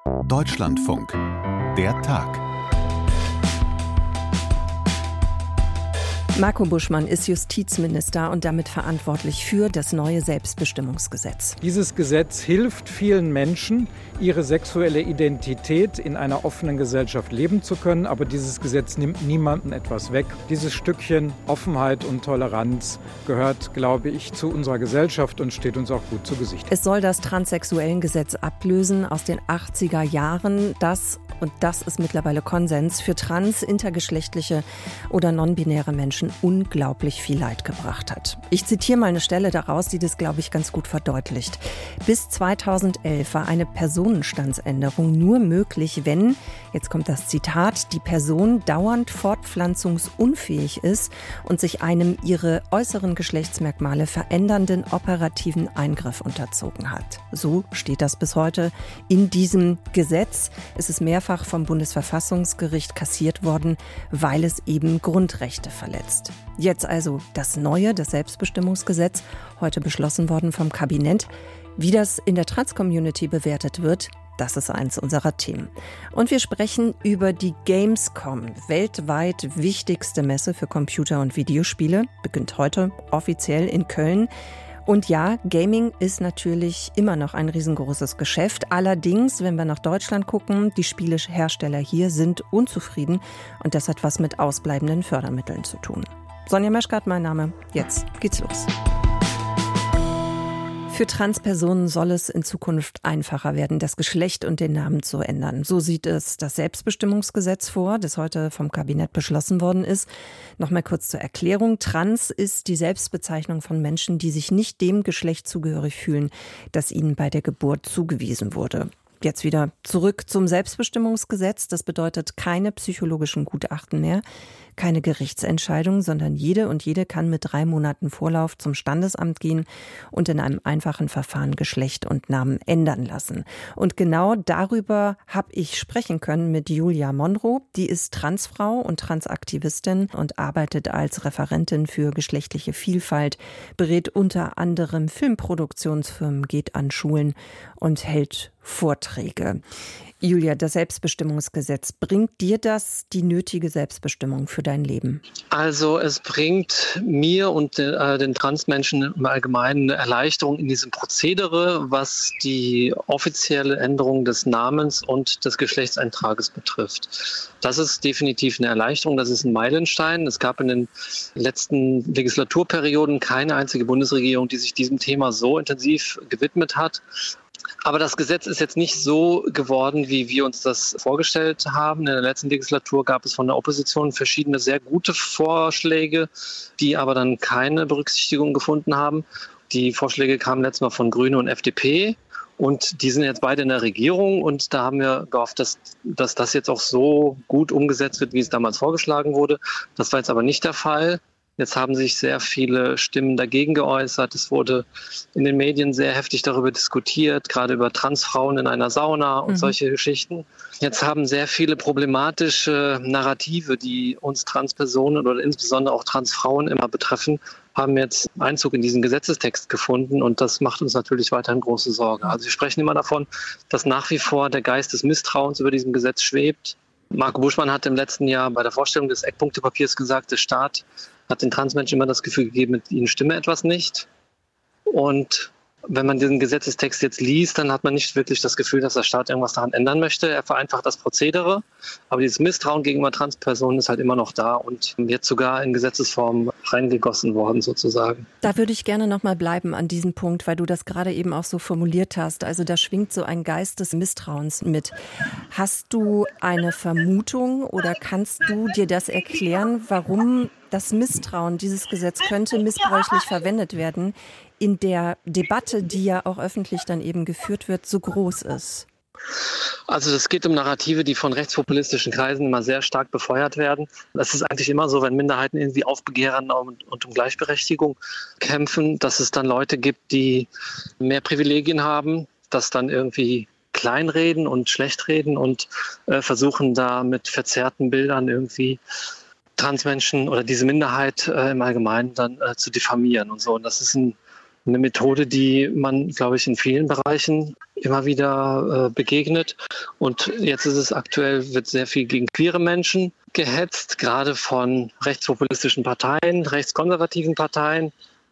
Deutschlandfunk. Der Tag. Marco Buschmann ist Justizminister und damit verantwortlich für das neue Selbstbestimmungsgesetz. Dieses Gesetz hilft vielen Menschen, ihre sexuelle Identität in einer offenen Gesellschaft leben zu können. Aber dieses Gesetz nimmt niemandem etwas weg. Dieses Stückchen Offenheit und Toleranz gehört, glaube ich, zu unserer Gesellschaft und steht uns auch gut zu Gesicht. Es soll das Transsexuellengesetz ablösen aus den 80er Jahren, das ist mittlerweile Konsens, für trans-, intergeschlechtliche oder non-binäre Menschen unglaublich viel Leid gebracht hat. Ich zitiere mal eine Stelle daraus, die das, glaube ich, ganz gut verdeutlicht. Bis 2011 war eine Personenstandsänderung nur möglich, wenn, jetzt kommt das Zitat, die Person dauernd fortpflanzungsunfähig ist und sich einem ihre äußeren Geschlechtsmerkmale verändernden operativen Eingriff unterzogen hat. So steht das bis heute in diesem Gesetz. Es ist mehrfach vom Bundesverfassungsgericht kassiert worden, weil es eben Grundrechte verletzt. Jetzt also das neue, das Selbstbestimmungsgesetz, heute beschlossen worden vom Kabinett. Wie das in der Trans-Community bewertet wird, das ist eins unserer Themen. Und wir sprechen über die Gamescom, weltweit wichtigste Messe für Computer- und Videospiele, beginnt heute offiziell in Köln. Und ja, Gaming ist natürlich immer noch ein riesengroßes Geschäft. Allerdings, wenn wir nach Deutschland gucken, die Spielehersteller hier sind unzufrieden und das hat was mit ausbleibenden Fördermitteln zu tun. Sonja Meschkat, mein Name. Jetzt geht's los. Für Transpersonen soll es in Zukunft einfacher werden, das Geschlecht und den Namen zu ändern. So sieht es das Selbstbestimmungsgesetz vor, das heute vom Kabinett beschlossen worden ist. Nochmal kurz zur Erklärung. Trans ist die Selbstbezeichnung von Menschen, die sich nicht dem Geschlecht zugehörig fühlen, das ihnen bei der Geburt zugewiesen wurde. Jetzt wieder zurück zum Selbstbestimmungsgesetz. Das bedeutet keine psychologischen Gutachten mehr, keine Gerichtsentscheidung, sondern jede und jede kann mit 3 Monaten Vorlauf zum Standesamt gehen und in einem einfachen Verfahren Geschlecht und Namen ändern lassen. Und genau darüber habe ich sprechen können mit Julia Monroe. Die ist Transfrau und Transaktivistin und arbeitet als Referentin für geschlechtliche Vielfalt, berät unter anderem Filmproduktionsfirmen, geht an Schulen und hält Vorträge. Julia, das Selbstbestimmungsgesetz, bringt dir das die nötige Selbstbestimmung für dein Leben? Also es bringt mir und den Transmenschen im Allgemeinen eine Erleichterung in diesem Prozedere, was die offizielle Änderung des Namens und des Geschlechtseintrages betrifft. Das ist definitiv eine Erleichterung, das ist ein Meilenstein. Es gab in den letzten Legislaturperioden keine einzige Bundesregierung, die sich diesem Thema so intensiv gewidmet hat. Aber das Gesetz ist jetzt nicht so geworden, wie wir uns das vorgestellt haben. In der letzten Legislatur gab es von der Opposition verschiedene sehr gute Vorschläge, die aber dann keine Berücksichtigung gefunden haben. Die Vorschläge kamen letztes Mal von Grüne und FDP und die sind jetzt beide in der Regierung und da haben wir gehofft, dass das jetzt auch so gut umgesetzt wird, wie es damals vorgeschlagen wurde. Das war jetzt aber nicht der Fall. Jetzt haben sich sehr viele Stimmen dagegen geäußert. Es wurde in den Medien sehr heftig darüber diskutiert, gerade über Transfrauen in einer Sauna und solche Geschichten. Jetzt haben sehr viele problematische Narrative, die uns Transpersonen oder insbesondere auch Transfrauen immer betreffen, haben jetzt Einzug in diesen Gesetzestext gefunden und das macht uns natürlich weiterhin große Sorge. Also wir sprechen immer davon, dass nach wie vor der Geist des Misstrauens über diesem Gesetz schwebt. Marco Buschmann hat im letzten Jahr bei der Vorstellung des Eckpunktepapiers gesagt, der Staat hat den Transmenschen immer das Gefühl gegeben, mit ihnen stimme etwas nicht. Und wenn man diesen Gesetzestext jetzt liest, dann hat man nicht wirklich das Gefühl, dass der Staat irgendwas daran ändern möchte. Er vereinfacht das Prozedere, aber dieses Misstrauen gegenüber Transpersonen ist halt immer noch da und jetzt sogar in Gesetzesform reingegossen worden sozusagen. Da würde ich gerne noch mal bleiben an diesem Punkt, weil du das gerade eben auch so formuliert hast. Also da schwingt so ein Geist des Misstrauens mit. Hast du eine Vermutung oder kannst du dir das erklären, warum das Misstrauen, dieses Gesetz könnte missbräuchlich verwendet werden, in der Debatte, die ja auch öffentlich dann eben geführt wird, so groß ist? Also es geht um Narrative, die von rechtspopulistischen Kreisen immer sehr stark befeuert werden. Das ist eigentlich immer so, wenn Minderheiten irgendwie aufbegehren und um Gleichberechtigung kämpfen, dass es dann Leute gibt, die mehr Privilegien haben, das dann irgendwie kleinreden und schlecht reden und versuchen da mit verzerrten Bildern irgendwie Transmenschen oder diese Minderheit im Allgemeinen dann zu diffamieren und so. Und das ist eine Methode, die man, glaube ich, in vielen Bereichen immer wieder begegnet. Und jetzt ist es aktuell, wird sehr viel gegen queere Menschen gehetzt, gerade von rechtspopulistischen Parteien, rechtskonservativen Parteien.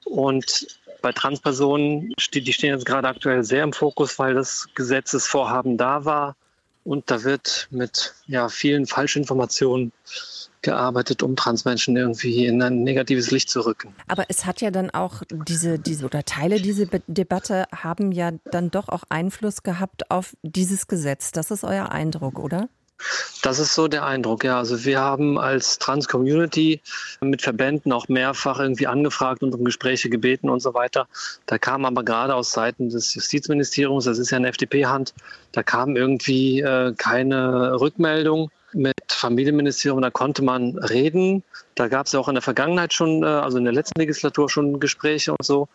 Und bei Transpersonen, die stehen jetzt gerade aktuell sehr im Fokus, weil das Gesetzesvorhaben da war. Und da wird mit vielen Falschinformationen gearbeitet, um Transmenschen irgendwie in ein negatives Licht zu rücken. Aber es hat ja dann auch diese oder Teile dieser Debatte haben ja dann doch auch Einfluss gehabt auf dieses Gesetz. Das ist euer Eindruck, oder? Das ist so der Eindruck, ja. Also wir haben als Trans-Community mit Verbänden auch mehrfach irgendwie angefragt und um Gespräche gebeten und so weiter. Da kam aber gerade aus Seiten des Justizministeriums, das ist ja eine FDP-Hand, da kam irgendwie keine Rückmeldung. Mit Familienministerium, da konnte man reden. Da gab es ja auch in der Vergangenheit schon, also in der letzten Legislatur schon Gespräche und so.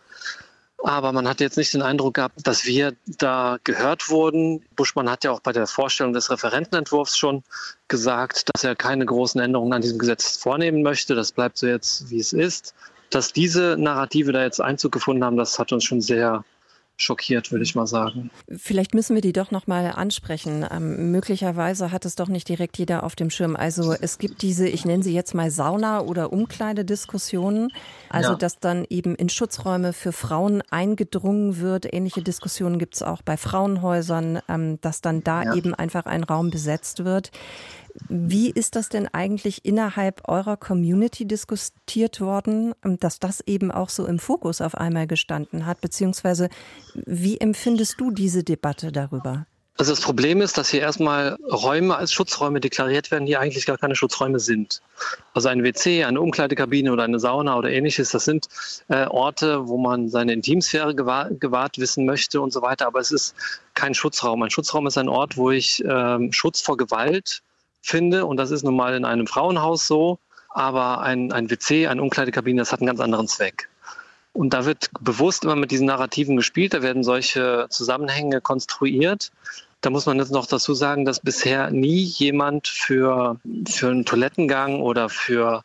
Aber man hat jetzt nicht den Eindruck gehabt, dass wir da gehört wurden. Buschmann hat ja auch bei der Vorstellung des Referentenentwurfs schon gesagt, dass er keine großen Änderungen an diesem Gesetz vornehmen möchte. Das bleibt so jetzt, wie es ist. Dass diese Narrative da jetzt Einzug gefunden haben, das hat uns schon sehr schockiert, würde ich mal sagen. Vielleicht müssen wir die doch noch mal ansprechen. Möglicherweise hat es doch nicht direkt jeder auf dem Schirm. Also es gibt diese, ich nenne sie jetzt mal Sauna- oder Umkleidediskussionen. Also dass dann eben in Schutzräume für Frauen eingedrungen wird. Ähnliche Diskussionen gibt es auch bei Frauenhäusern, dass dann da eben einfach ein Raum besetzt wird. Wie ist das denn eigentlich innerhalb eurer Community diskutiert worden, dass das eben auch so im Fokus auf einmal gestanden hat? Beziehungsweise wie empfindest du diese Debatte darüber? Also das Problem ist, dass hier erstmal Räume als Schutzräume deklariert werden, die eigentlich gar keine Schutzräume sind. Also ein WC, eine Umkleidekabine oder eine Sauna oder ähnliches, das sind Orte, wo man seine Intimsphäre gewahrt wissen möchte und so weiter. Aber es ist kein Schutzraum. Ein Schutzraum ist ein Ort, wo ich Schutz vor Gewalt finde, und das ist nun mal in einem Frauenhaus so, aber ein WC, eine Umkleidekabine, das hat einen ganz anderen Zweck. Und da wird bewusst immer mit diesen Narrativen gespielt, da werden solche Zusammenhänge konstruiert. Da muss man jetzt noch dazu sagen, dass bisher nie jemand für einen Toilettengang oder für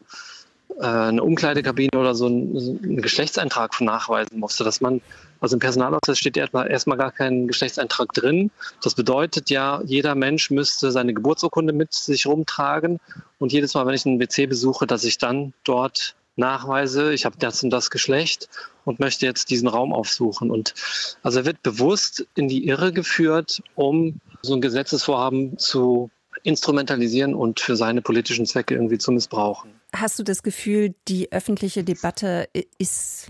eine Umkleidekabine oder so einen Geschlechtseintrag nachweisen musste, dass man, also im Personalausweis steht erstmal gar kein Geschlechtseintrag drin. Das bedeutet ja, jeder Mensch müsste seine Geburtsurkunde mit sich rumtragen und jedes Mal, wenn ich einen WC besuche, dass ich dann dort nachweise, ich habe das und das Geschlecht und möchte jetzt diesen Raum aufsuchen. Und also er wird bewusst in die Irre geführt, um so ein Gesetzesvorhaben zu instrumentalisieren und für seine politischen Zwecke irgendwie zu missbrauchen. Hast du das Gefühl, die öffentliche Debatte ist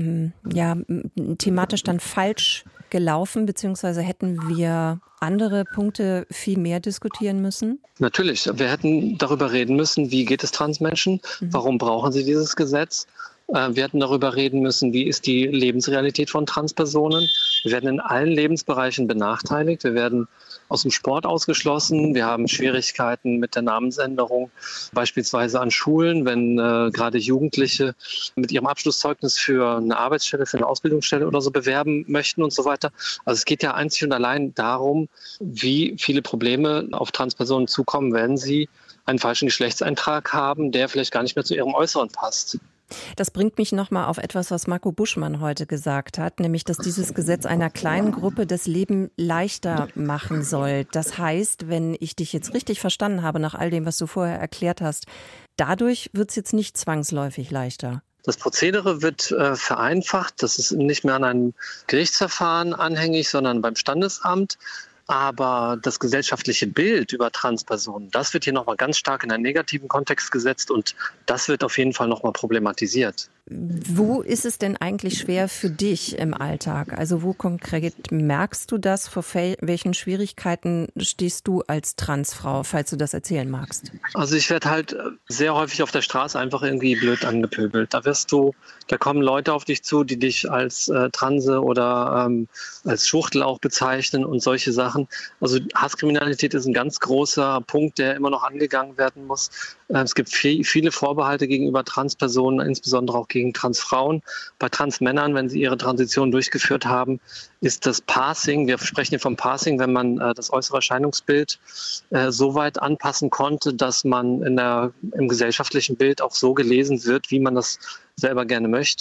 thematisch dann falsch gelaufen, beziehungsweise hätten wir andere Punkte viel mehr diskutieren müssen? Natürlich. Wir hätten darüber reden müssen, wie geht es Transmenschen? Warum brauchen sie dieses Gesetz? Wir hätten darüber reden müssen, wie ist die Lebensrealität von Transpersonen. Wir werden in allen Lebensbereichen benachteiligt. Wir werden aus dem Sport ausgeschlossen. Wir haben Schwierigkeiten mit der Namensänderung, beispielsweise an Schulen, wenn gerade Jugendliche mit ihrem Abschlusszeugnis für eine Arbeitsstelle, für eine Ausbildungsstelle oder so bewerben möchten und so weiter. Also es geht ja einzig und allein darum, wie viele Probleme auf Transpersonen zukommen, wenn sie einen falschen Geschlechtseintrag haben, der vielleicht gar nicht mehr zu ihrem Äußeren passt. Das bringt mich nochmal auf etwas, was Marco Buschmann heute gesagt hat, nämlich, dass dieses Gesetz einer kleinen Gruppe das Leben leichter machen soll. Das heißt, wenn ich dich jetzt richtig verstanden habe, nach all dem, was du vorher erklärt hast, dadurch wird es jetzt nicht zwangsläufig leichter. Das Prozedere wird vereinfacht. Das ist nicht mehr an einem Gerichtsverfahren anhängig, sondern beim Standesamt. Aber das gesellschaftliche Bild über Transpersonen, das wird hier nochmal ganz stark in einen negativen Kontext gesetzt und das wird auf jeden Fall nochmal problematisiert. Wo ist es denn eigentlich schwer für dich im Alltag? Also wo konkret merkst du das? Vor welchen Schwierigkeiten stehst du als Transfrau, falls du das erzählen magst? Also ich werde halt sehr häufig auf der Straße einfach irgendwie blöd angepöbelt. Da kommen Leute auf dich zu, die dich als Transe oder als Schwuchtel auch bezeichnen und solche Sachen. Also Hasskriminalität ist ein ganz großer Punkt, der immer noch angegangen werden muss. Es gibt viele Vorbehalte gegenüber Transpersonen, insbesondere auch gegen Transfrauen. Bei Transmännern, wenn sie ihre Transition durchgeführt haben, ist das Passing, wir sprechen hier vom Passing, wenn man das äußere Erscheinungsbild so weit anpassen konnte, dass man im gesellschaftlichen Bild auch so gelesen wird, wie man das selber gerne möchte.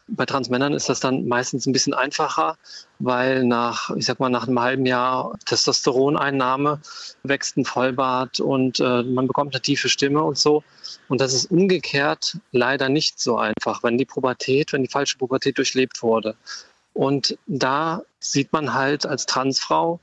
Bei Transmännern ist das dann meistens ein bisschen einfacher, weil nach einem halben Jahr Testosteroneinnahme wächst ein Vollbart und man bekommt eine tiefe Stimme und so. Und das ist umgekehrt leider nicht so einfach, wenn die falsche Pubertät durchlebt wurde. Und da sieht man halt als Transfrau,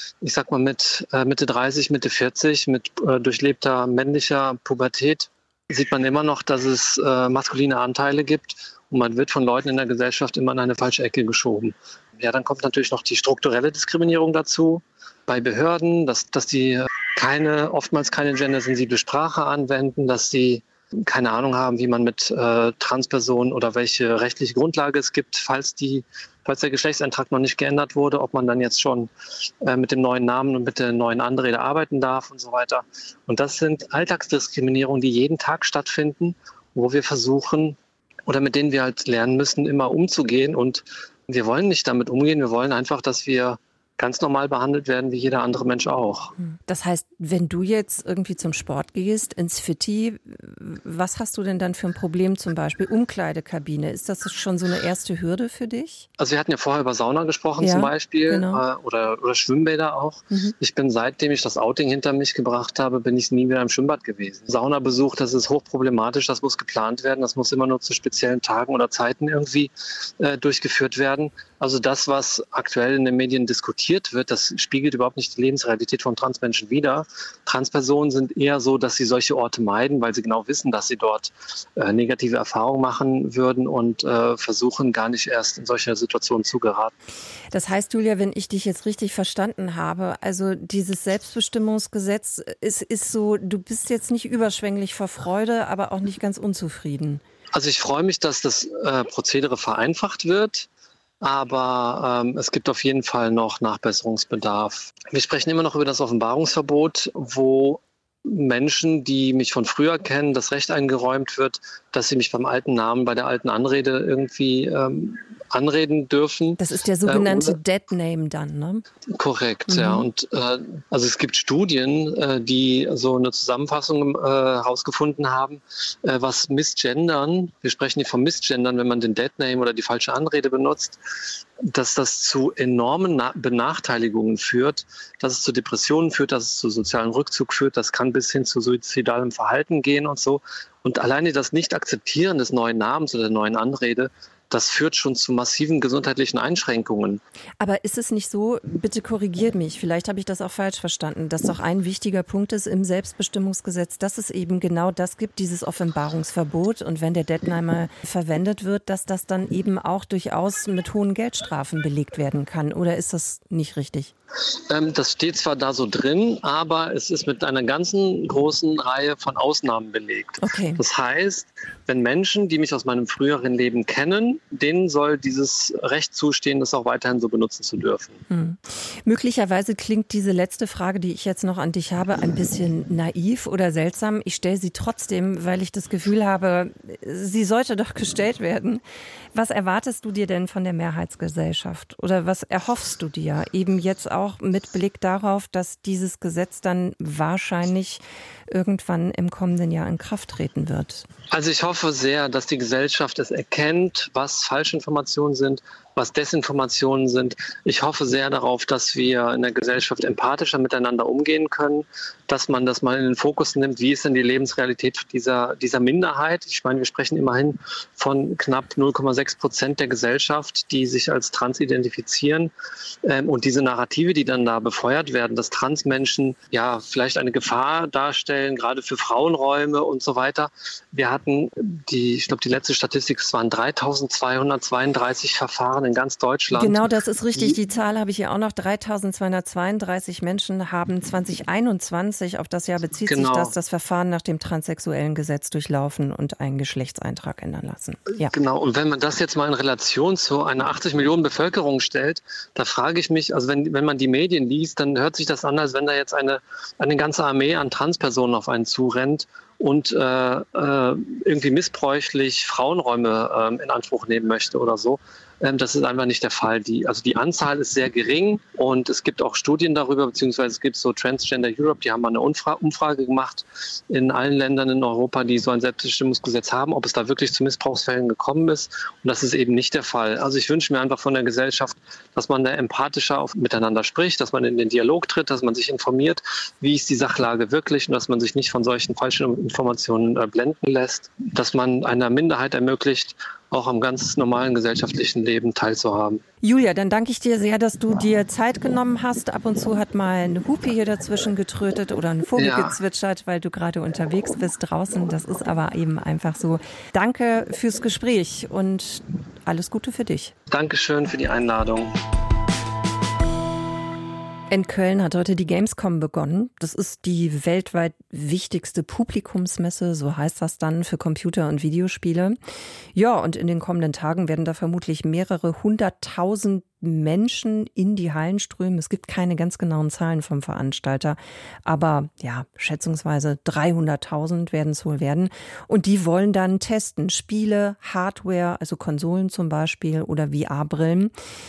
mit Mitte 30, Mitte 40, mit durchlebter männlicher Pubertät, sieht man immer noch, dass es maskuline Anteile gibt. Und man wird von Leuten in der Gesellschaft immer in eine falsche Ecke geschoben. Ja, dann kommt natürlich noch die strukturelle Diskriminierung dazu bei Behörden, dass die oftmals keine gendersensible Sprache anwenden, dass die keine Ahnung haben, wie man mit Transpersonen oder welche rechtliche Grundlage es gibt, falls der Geschlechtseintrag noch nicht geändert wurde, ob man dann jetzt schon mit dem neuen Namen und mit der neuen Anrede arbeiten darf und so weiter. Und das sind Alltagsdiskriminierungen, die jeden Tag stattfinden, wo wir versuchen oder mit denen wir halt lernen müssen, immer umzugehen. Und wir wollen nicht damit umgehen, wir wollen einfach, dass wir ganz normal behandelt werden wie jeder andere Mensch auch. Das heißt, wenn du jetzt irgendwie zum Sport gehst, ins Fitti, was hast du denn dann für ein Problem zum Beispiel? Umkleidekabine, ist das schon so eine erste Hürde für dich? Also wir hatten ja vorher über Sauna gesprochen zum Beispiel, genau. Oder Schwimmbäder auch. Ich bin, seitdem ich das Outing hinter mich gebracht habe, bin ich nie wieder im Schwimmbad gewesen. Saunabesuch, das ist hochproblematisch, das muss geplant werden, das muss immer nur zu speziellen Tagen oder Zeiten irgendwie durchgeführt werden. Also das, was aktuell in den Medien diskutiert wird, das spiegelt überhaupt nicht die Lebensrealität von Transmenschen wider. Transpersonen sind eher so, dass sie solche Orte meiden, weil sie genau wissen, dass sie dort negative Erfahrungen machen würden und versuchen gar nicht erst in solche Situationen zu geraten. Das heißt, Julia, wenn ich dich jetzt richtig verstanden habe, also dieses Selbstbestimmungsgesetz ist so, du bist jetzt nicht überschwänglich vor Freude, aber auch nicht ganz unzufrieden. Also ich freue mich, dass das Prozedere vereinfacht wird. Aber es gibt auf jeden Fall noch Nachbesserungsbedarf. Wir sprechen immer noch über das Offenbarungsverbot, wo Menschen, die mich von früher kennen, das Recht eingeräumt wird, dass sie mich beim alten Namen, bei der alten Anrede irgendwie anreden dürfen. Das ist der sogenannte Dead Name dann, ne? Korrekt, ja. Und also es gibt Studien, die so eine Zusammenfassung herausgefunden haben, was Missgendern, wir sprechen hier vom Missgendern, wenn man den Dead Name oder die falsche Anrede benutzt, dass das zu enormen Benachteiligungen führt, dass es zu Depressionen führt, dass es zu sozialem Rückzug führt, das kann bis hin zu suizidalem Verhalten gehen und so. Und alleine das Nicht-Akzeptieren des neuen Namens oder der neuen Anrede, das führt schon zu massiven gesundheitlichen Einschränkungen. Aber ist es nicht so, bitte korrigiert mich, vielleicht habe ich das auch falsch verstanden, dass doch ein wichtiger Punkt ist im Selbstbestimmungsgesetz, dass es eben genau das gibt, dieses Offenbarungsverbot. Und wenn der Deadnamer verwendet wird, dass das dann eben auch durchaus mit hohen Geldstrafen belegt werden kann. Oder ist das nicht richtig? Das steht zwar da so drin, aber es ist mit einer ganzen großen Reihe von Ausnahmen belegt. Okay. Das heißt, wenn Menschen, die mich aus meinem früheren Leben kennen, denen soll dieses Recht zustehen, das auch weiterhin so benutzen zu dürfen. Möglicherweise klingt diese letzte Frage, die ich jetzt noch an dich habe, ein bisschen naiv oder seltsam. Ich stelle sie trotzdem, weil ich das Gefühl habe, sie sollte doch gestellt werden. Was erwartest du dir denn von der Mehrheitsgesellschaft? Oder was erhoffst du dir eben jetzt auch mit Blick darauf, dass dieses Gesetz dann wahrscheinlich irgendwann im kommenden Jahr in Kraft treten wird? Also ich hoffe sehr, dass die Gesellschaft es erkennt, was Falschinformationen sind, was Desinformationen sind. Ich hoffe sehr darauf, dass wir in der Gesellschaft empathischer miteinander umgehen können, dass man das mal in den Fokus nimmt, wie ist denn die Lebensrealität dieser Minderheit. Ich meine, wir sprechen immerhin von knapp 0,6% der Gesellschaft, die sich als trans identifizieren. Und diese Narrative, die dann da befeuert werden, dass Transmenschen ja vielleicht eine Gefahr darstellen, gerade für Frauenräume und so weiter. Wir hatten die letzte Statistik, es waren 3.232 Verfahren in ganz Deutschland. Genau, das ist richtig. Die Zahl habe ich hier auch noch. 3.232 Menschen haben 2021, auf das Jahr bezieht sich das Verfahren nach dem transsexuellen Gesetz durchlaufen und einen Geschlechtseintrag ändern lassen. Ja. Genau, und wenn man das jetzt mal in Relation zu einer 80 Millionen Bevölkerung stellt, da frage ich mich, also wenn man die Medien liest, dann hört sich das an, als wenn da jetzt eine ganze Armee an Transpersonen auf einen zurennt und irgendwie missbräuchlich Frauenräume in Anspruch nehmen möchte oder so. Das ist einfach nicht der Fall. Die Anzahl ist sehr gering und es gibt auch Studien darüber, beziehungsweise es gibt so Transgender Europe, die haben mal eine Umfrage gemacht in allen Ländern in Europa, die so ein Selbstbestimmungsgesetz haben, ob es da wirklich zu Missbrauchsfällen gekommen ist. Und das ist eben nicht der Fall. Also ich wünsche mir einfach von der Gesellschaft, dass man da empathischer miteinander spricht, dass man in den Dialog tritt, dass man sich informiert, wie ist die Sachlage wirklich und dass man sich nicht von solchen falschen Informationen blenden lässt, dass man einer Minderheit ermöglicht, auch am ganz normalen gesellschaftlichen Leben teilzuhaben. Julia, dann danke ich dir sehr, dass du dir Zeit genommen hast. Ab und zu hat mal eine Hupe hier dazwischen getrötet oder ein Vogel gezwitschert, weil du gerade unterwegs bist draußen. Das ist aber eben einfach so. Danke fürs Gespräch und alles Gute für dich. Dankeschön für die Einladung. In Köln hat heute die Gamescom begonnen. Das ist die weltweit wichtigste Publikumsmesse, so heißt das dann, für Computer- und Videospiele. Ja, und in den kommenden Tagen werden da vermutlich mehrere 100.000 Menschen in die Hallen strömen. Es gibt keine ganz genauen Zahlen vom Veranstalter, aber ja, schätzungsweise 300.000 werden es wohl werden. Und die wollen dann testen, Spiele, Hardware, also Konsolen zum Beispiel oder VR-Brillen.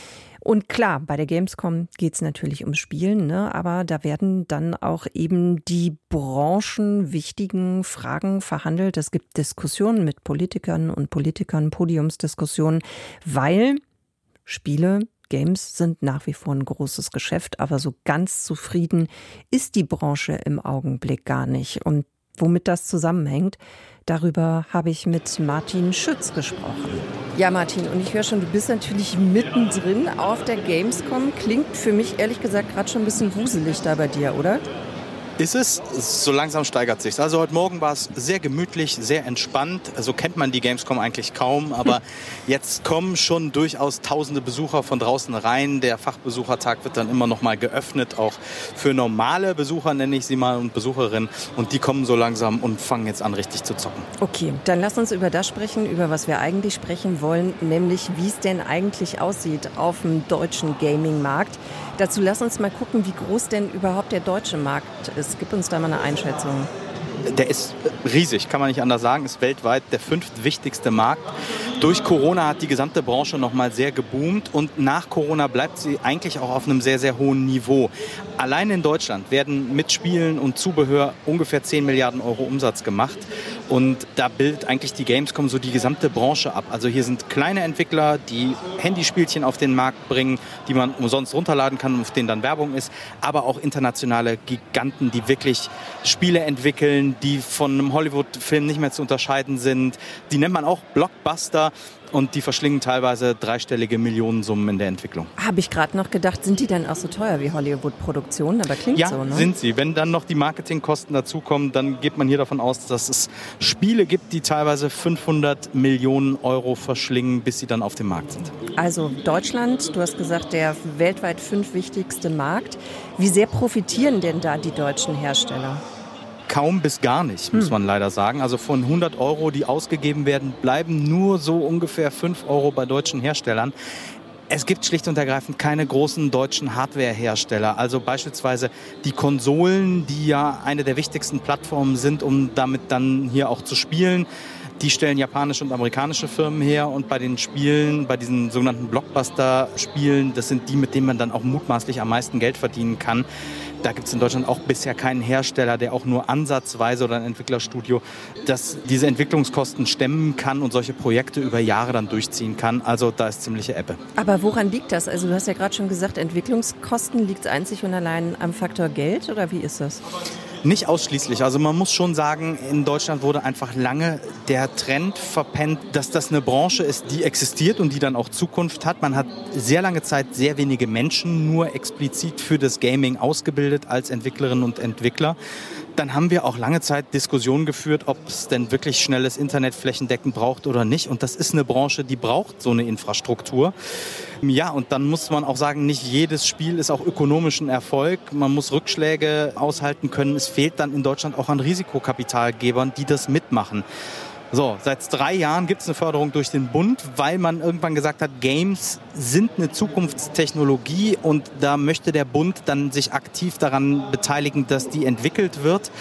Und klar, bei der Gamescom geht es natürlich ums Spielen, ne? Aber da werden dann auch eben die branchenwichtigen Fragen verhandelt. Es gibt Diskussionen mit Politikern und Politikern, Podiumsdiskussionen, weil Spiele, Games sind nach wie vor ein großes Geschäft, aber so ganz zufrieden ist die Branche im Augenblick gar nicht. Und womit das zusammenhängt, darüber habe ich mit Martin Schütz gesprochen. Ja, Martin, und ich höre schon, du bist natürlich mittendrin auf der Gamescom. Klingt für mich ehrlich gesagt gerade schon ein bisschen wuselig da bei dir, oder? Ist es, so langsam steigert sich's. Also heute Morgen war es sehr gemütlich, sehr entspannt. So kennt man die Gamescom eigentlich kaum, aber jetzt kommen schon durchaus tausende Besucher von draußen rein. Der Fachbesuchertag wird dann immer noch mal geöffnet, auch für normale Besucher, nenne ich sie mal, und Besucherinnen. Und die kommen so langsam und fangen jetzt an, richtig zu zocken. Okay, dann lass uns über das sprechen, über was wir eigentlich sprechen wollen, nämlich wie es denn eigentlich aussieht auf dem deutschen Gaming-Markt. Dazu lass uns mal gucken, wie groß denn überhaupt der deutsche Markt ist. Gib uns da mal eine Einschätzung. Der ist riesig, kann man nicht anders sagen, ist weltweit der 5. wichtigste Markt. Durch Corona hat die gesamte Branche noch mal sehr geboomt und nach Corona bleibt sie eigentlich auch auf einem sehr, sehr hohen Niveau. Allein in Deutschland werden mit Spielen und Zubehör ungefähr 10 Milliarden Euro Umsatz gemacht. Und da bildet eigentlich die Gamescom so die gesamte Branche ab. Also hier sind kleine Entwickler, die Handyspielchen auf den Markt bringen, die man umsonst runterladen kann, auf denen dann Werbung ist. Aber auch internationale Giganten, die wirklich Spiele entwickeln, die von einem Hollywood-Film nicht mehr zu unterscheiden sind. Die nennt man auch Blockbuster. Und die verschlingen teilweise dreistellige Millionensummen in der Entwicklung. Habe ich gerade noch gedacht, sind die denn auch so teuer wie Hollywood-Produktionen? Aber klingt ja, so, ne? Ja, sind sie. Wenn dann noch die Marketingkosten dazukommen, dann geht man hier davon aus, dass es Spiele gibt, die teilweise 500 Millionen Euro verschlingen, bis sie dann auf dem Markt sind. Also Deutschland, du hast gesagt, der weltweit 5. wichtigste Markt. Wie sehr profitieren denn da die deutschen Hersteller? Kaum bis gar nicht, muss man leider sagen. Also von 100 Euro, die ausgegeben werden, bleiben nur so ungefähr 5 Euro bei deutschen Herstellern. Es gibt schlicht und ergreifend keine großen deutschen Hardware-Hersteller. Also beispielsweise die Konsolen, die ja eine der wichtigsten Plattformen sind, um damit dann hier auch zu spielen. Die stellen japanische und amerikanische Firmen her und bei den Spielen, bei diesen sogenannten Blockbuster-Spielen, das sind die, mit denen man dann auch mutmaßlich am meisten Geld verdienen kann. Da gibt es in Deutschland auch bisher keinen Hersteller, der auch nur ansatzweise oder ein Entwicklerstudio, das diese Entwicklungskosten stemmen kann und solche Projekte über Jahre dann durchziehen kann. Also da ist ziemliche Ebbe. Aber woran liegt das? Also du hast ja gerade schon gesagt, Entwicklungskosten, liegt es einzig und allein am Faktor Geld oder wie ist das? Nicht ausschließlich. Also man muss schon sagen, in Deutschland wurde einfach lange der Trend verpennt, dass das eine Branche ist, die existiert und die dann auch Zukunft hat. Man hat sehr lange Zeit sehr wenige Menschen nur explizit für das Gaming ausgebildet als Entwicklerinnen und Entwickler. Dann haben wir auch lange Zeit Diskussionen geführt, ob es denn wirklich schnelles Internet flächendeckend braucht oder nicht. Und das ist eine Branche, die braucht so eine Infrastruktur. Ja, und dann muss man auch sagen, nicht jedes Spiel ist auch ökonomisch ein Erfolg. Man muss Rückschläge aushalten können. Es fehlt dann in Deutschland auch an Risikokapitalgebern, die das mitmachen. So, seit 3 Jahren gibt es eine Förderung durch den Bund, weil man irgendwann gesagt hat, Games sind eine Zukunftstechnologie und da möchte der Bund dann sich aktiv daran beteiligen, dass die entwickelt wird.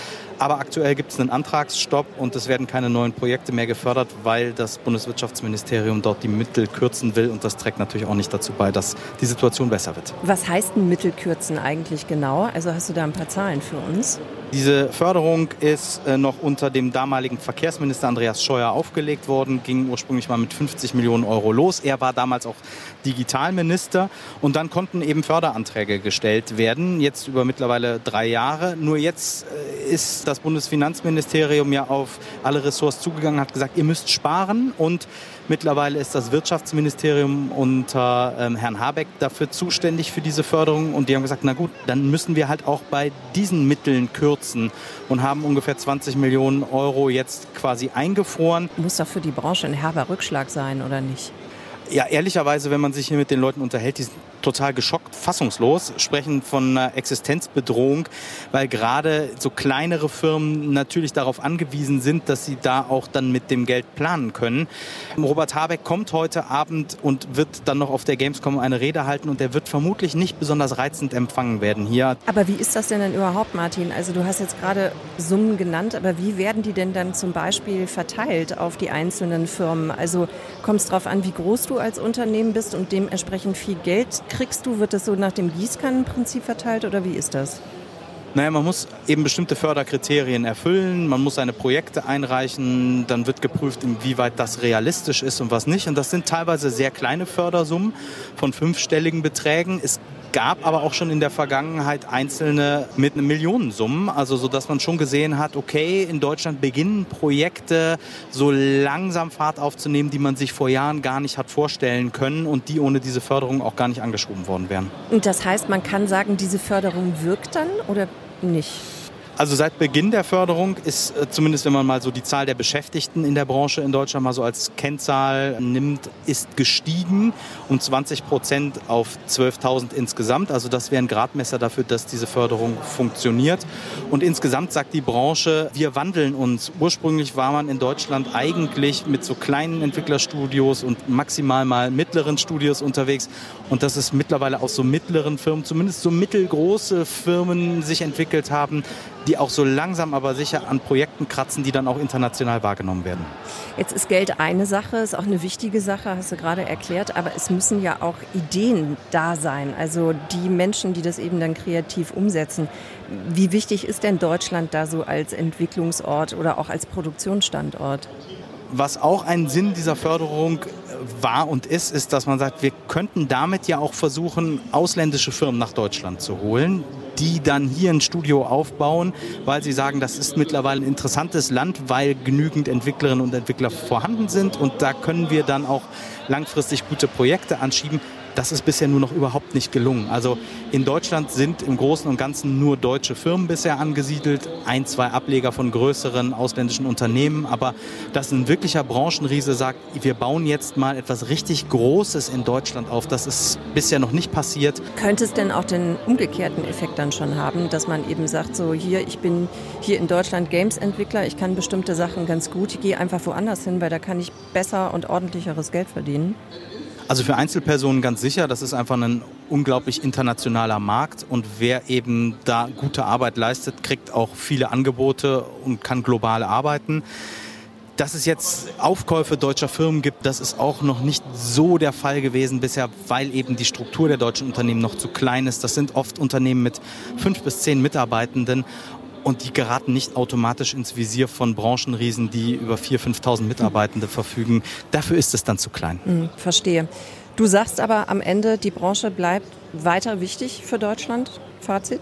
Aber aktuell gibt es einen Antragsstopp und es werden keine neuen Projekte mehr gefördert, weil das Bundeswirtschaftsministerium dort die Mittel kürzen will. Und das trägt natürlich auch nicht dazu bei, dass die Situation besser wird. Was heißt denn Mittel kürzen eigentlich genau? Also hast du da ein paar Zahlen für uns? Diese Förderung ist noch unter dem damaligen Verkehrsminister Andreas Scheuer aufgelegt worden, ging ursprünglich mal mit 50 Millionen Euro los. Er war damals auch Digitalminister und dann konnten eben Förderanträge gestellt werden, jetzt über mittlerweile 3 Jahre. Nur jetzt ist das Bundesfinanzministerium ja auf alle Ressorts zugegangen, hat gesagt, ihr müsst sparen und mittlerweile ist das Wirtschaftsministerium unter Herrn Habeck dafür zuständig für diese Förderung und die haben gesagt, na gut, dann müssen wir halt auch bei diesen Mitteln kürzen und haben ungefähr 20 Millionen Euro jetzt quasi eingefroren. Muss doch für die Branche ein herber Rückschlag sein, oder nicht? Ja, ehrlicherweise, wenn man sich hier mit den Leuten unterhält, die sind total geschockt, fassungslos, sprechen von einer Existenzbedrohung, weil gerade so kleinere Firmen natürlich darauf angewiesen sind, dass sie da auch dann mit dem Geld planen können. Robert Habeck kommt heute Abend und wird dann noch auf der Gamescom eine Rede halten und der wird vermutlich nicht besonders reizend empfangen werden hier. Aber wie ist das denn überhaupt, Martin? Also du hast jetzt gerade Summen genannt, aber wie werden die denn dann zum Beispiel verteilt auf die einzelnen Firmen? Also kommt es darauf an, wie groß du als Unternehmen bist und dementsprechend viel Geld kriegst du? Wird das so nach dem Gießkannenprinzip verteilt oder wie ist das? Naja, man muss eben bestimmte Förderkriterien erfüllen, man muss seine Projekte einreichen, dann wird geprüft, inwieweit das realistisch ist und was nicht. Und das sind teilweise sehr kleine Fördersummen von 5-stelligen Beträgen. Es gab aber auch schon in der Vergangenheit einzelne mit Millionensummen, also so, dass man schon gesehen hat, okay, in Deutschland beginnen Projekte so langsam Fahrt aufzunehmen, die man sich vor Jahren gar nicht hat vorstellen können und die ohne diese Förderung auch gar nicht angeschoben worden wären. Und das heißt, man kann sagen, diese Förderung wirkt dann oder nicht? Also seit Beginn der Förderung ist, zumindest wenn man mal so die Zahl der Beschäftigten in der Branche in Deutschland mal so als Kennzahl nimmt, ist gestiegen um 20% auf 12.000 insgesamt. Also das wäre ein Gradmesser dafür, dass diese Förderung funktioniert. Und insgesamt sagt die Branche, wir wandeln uns. Ursprünglich war man in Deutschland eigentlich mit so kleinen Entwicklerstudios und maximal mal mittleren Studios unterwegs. Und dass es mittlerweile aus so mittleren Firmen, zumindest so mittelgroße Firmen sich entwickelt haben, die auch so langsam aber sicher an Projekten kratzen, die dann auch international wahrgenommen werden. Jetzt ist Geld eine Sache, ist auch eine wichtige Sache, hast du gerade erklärt, aber es müssen ja auch Ideen da sein, also die Menschen, die das eben dann kreativ umsetzen. Wie wichtig ist denn Deutschland da so als Entwicklungsort oder auch als Produktionsstandort? Was auch ein Sinn dieser Förderung war und ist, dass man sagt, wir könnten damit ja auch versuchen, ausländische Firmen nach Deutschland zu holen, die dann hier ein Studio aufbauen, weil sie sagen, das ist mittlerweile ein interessantes Land, weil genügend Entwicklerinnen und Entwickler vorhanden sind und da können wir dann auch langfristig gute Projekte anschieben. Das ist bisher nur noch überhaupt nicht gelungen. Also in Deutschland sind im Großen und Ganzen nur deutsche Firmen bisher angesiedelt, 1, 2 Ableger von größeren ausländischen Unternehmen. Aber dass ein wirklicher Branchenriese sagt, wir bauen jetzt mal etwas richtig Großes in Deutschland auf, das ist bisher noch nicht passiert. Könnte es denn auch den umgekehrten Effekt dann schon haben, dass man eben sagt, so hier, ich bin hier in Deutschland Games-Entwickler, ich kann bestimmte Sachen ganz gut, ich gehe einfach woanders hin, weil da kann ich besser und ordentlicheres Geld verdienen? Also für Einzelpersonen ganz sicher, das ist einfach ein unglaublich internationaler Markt und wer eben da gute Arbeit leistet, kriegt auch viele Angebote und kann global arbeiten. Dass es jetzt Aufkäufe deutscher Firmen gibt, das ist auch noch nicht so der Fall gewesen bisher, weil eben die Struktur der deutschen Unternehmen noch zu klein ist. Das sind oft Unternehmen mit 5 bis 10 Mitarbeitenden. Und die geraten nicht automatisch ins Visier von Branchenriesen, die über 4.000, 5.000 Mitarbeitende verfügen. Dafür ist es dann zu klein. Verstehe. Du sagst aber am Ende, die Branche bleibt weiter wichtig für Deutschland. Fazit?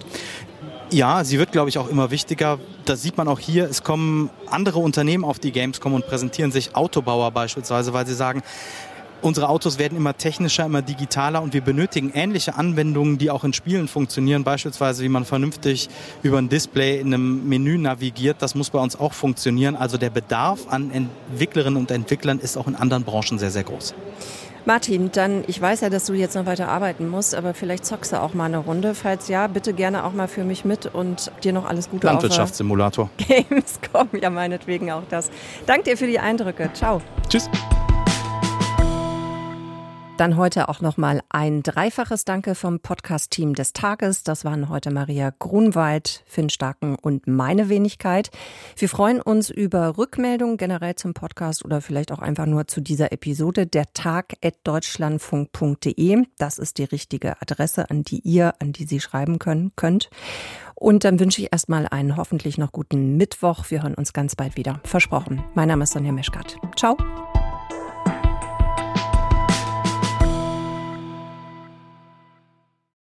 Ja, sie wird, glaube ich, auch immer wichtiger. Das sieht man auch hier. Es kommen andere Unternehmen auf die Gamescom und präsentieren sich, Autobauer beispielsweise, weil sie sagen, unsere Autos werden immer technischer, immer digitaler und wir benötigen ähnliche Anwendungen, die auch in Spielen funktionieren. Beispielsweise, wie man vernünftig über ein Display in einem Menü navigiert. Das muss bei uns auch funktionieren. Also der Bedarf an Entwicklerinnen und Entwicklern ist auch in anderen Branchen sehr, sehr groß. Martin, dann, ich weiß ja, dass du jetzt noch weiter arbeiten musst, aber vielleicht zockst du auch mal eine Runde. Falls ja, bitte gerne auch mal für mich mit und dir noch alles Gute Landwirtschaftssimulator. Gamescom, ja meinetwegen auch das. Danke dir für die Eindrücke. Ciao. Tschüss. Dann heute auch nochmal ein dreifaches Danke vom Podcast-Team des Tages. Das waren heute Maria Grunwald, Finn Starken und meine Wenigkeit. Wir freuen uns über Rückmeldungen generell zum Podcast oder vielleicht auch einfach nur zu dieser Episode. dertag@deutschlandfunk.de. Das ist die richtige Adresse, an die Sie schreiben könnt. Und dann wünsche ich erstmal einen hoffentlich noch guten Mittwoch. Wir hören uns ganz bald wieder. Versprochen. Mein Name ist Sonja Meschkat. Ciao.